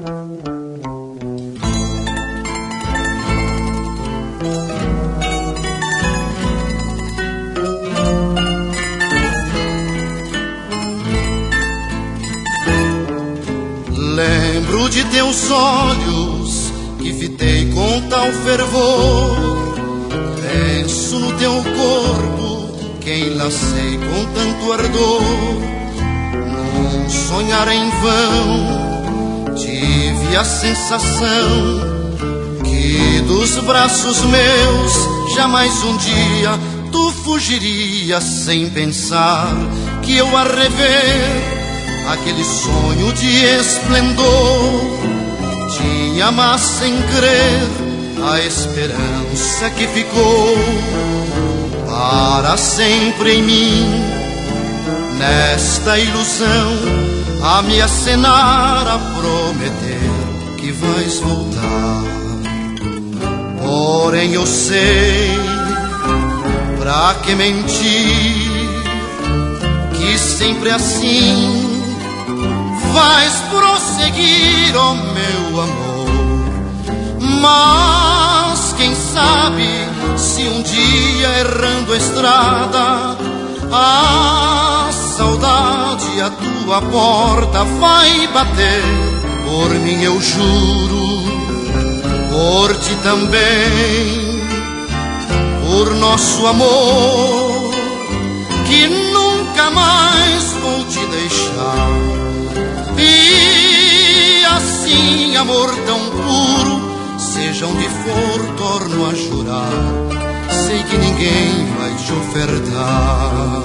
Lembro de teus olhos que fitei com tal fervor. Penso no teu corpo que enlacei com tanto ardor. Num sonhar em vão tive a sensação que dos braços meus jamais um dia tu fugirias, sem pensar que eu a rever aquele sonho de esplendor tinha, mas sem crer, a esperança que ficou para sempre em mim. Nesta ilusão a me acenar, a prometer que vais voltar. Porém eu sei, pra que mentir, que sempre assim vais prosseguir, ó meu amor. Mas quem sabe se um dia errando a estrada a saudade à tua porta vai bater. Por mim eu juro, por ti também, por nosso amor, que nunca mais vou te deixar. E assim, amor tão puro, seja onde for, torno a jurar, sei que ninguém vai te ofertar.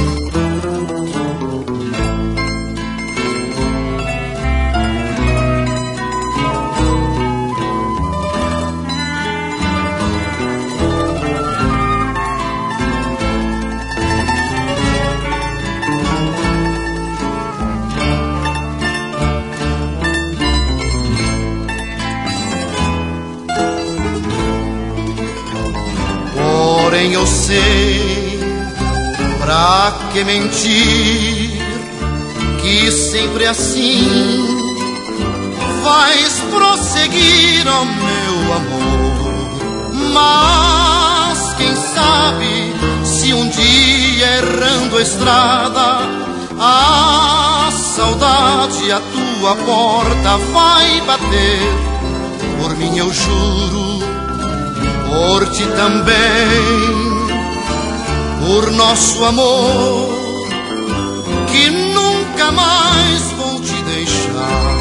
Porém eu sei, pra que mentir, que sempre assim vais prosseguir, ó meu amor. Mas quem sabe se um dia errando a estrada a saudade à tua porta vai bater. Por mim eu juro, por ti também, por nosso amor, que nunca mais vou te deixar.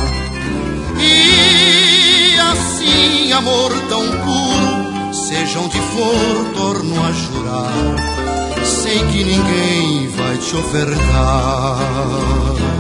E assim, amor tão puro, seja onde for, torno a jurar, sei que ninguém vai te ofertar.